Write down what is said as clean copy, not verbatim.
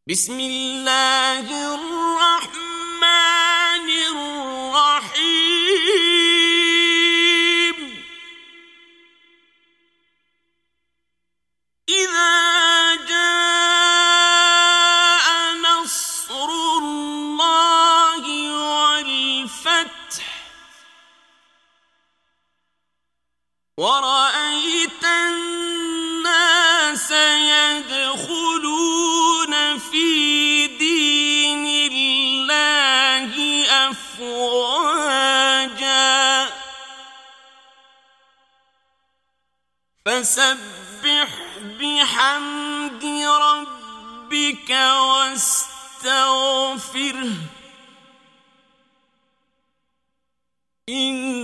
بسم الله الرحمن الرحيم إذا جاء نصر الله والفتح ورأيت الناس يدخلون في دين الله أفواجا فسبح بحمد ربك واستغفره